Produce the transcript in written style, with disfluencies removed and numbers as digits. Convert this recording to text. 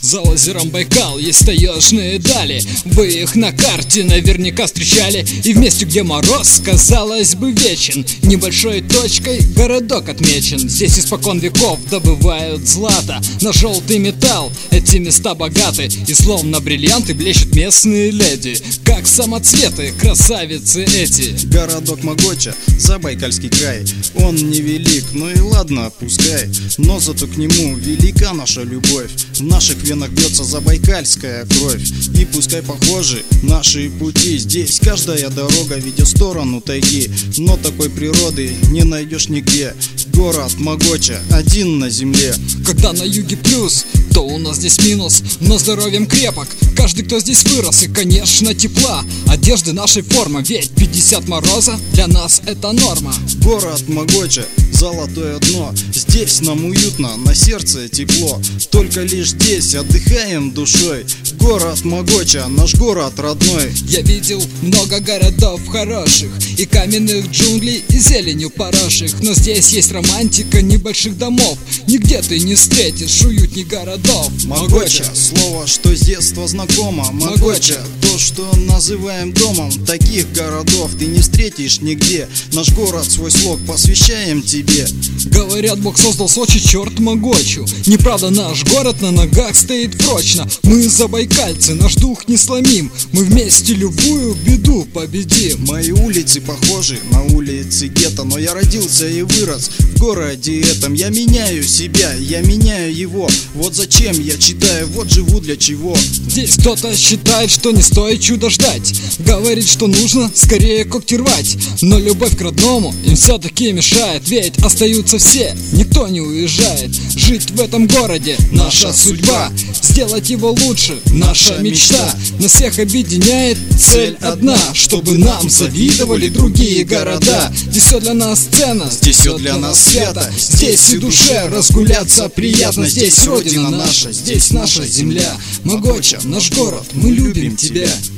За озером Байкал есть таежные дали. Вы их на карте наверняка встречали. И в месте, где мороз, казалось бы, вечен, небольшой точкой городок отмечен. Здесь испокон веков добывают злато на желтый металл. Эти места богаты, и словно бриллианты блещут местные леди, как самоцветы, красавицы эти. Городок Могоча, Забайкальский край. Он невелик, ну и ладно, пускай, но зато к нему велика наша любовь. В наших венах бьется забайкальская кровь. И пускай похожи наши пути, здесь каждая дорога ведет в сторону тайги, но такой природы не найдешь нигде. Город Могоча один на земле. Когда на юге плюс, то у нас здесь минус, но здоровьем крепок каждый, кто здесь вырос. И, конечно, тепла одежды нашей формы, ведь 50 мороза для нас это норма. Город Могоча, золотое дно. Здесь нам уютно, на сердце тепло. Только лишь здесь отдыхаем душой. Город Могоча, наш город родной. Я видел много городов хороших, и каменных джунглей, и зеленью поросших, но здесь есть романтика небольших домов. Нигде ты не встретишь уютней городов. Могоча, слово, что с детства знакомо. Могоча, то, что называем домом. Таких городов ты не встретишь нигде. Наш город, свой слог посвящаем тебе. Говорят, Бог создал Сочи, черт Могочу. Неправда, наш город на ногах стоит прочно. Мы забайкальцы, наш дух не сломим. Мы вместе любую беду победим. Мои улицы похожи на улицы гетто, но я родился и вырос в городе этом. Я меняю себя, я меняю его. Вот зачем я читаю, вот живу для чего. Здесь кто-то считает, что не стоит чудо ждать, говорит, что нужно скорее когти рвать. Но любовь к родному им все-таки мешает, ведь остаются все, никто не уезжает. Жить в этом городе наша судьба, сделать его лучше наша мечта. Нас всех объединяет цель одна, чтобы нам завидовали другие города. Здесь все для нас ценно, здесь все для нас свято. Здесь и душе разгуляться приятно. Здесь родина наша, здесь наша земля. Могоча, наш город, мы любим тебя.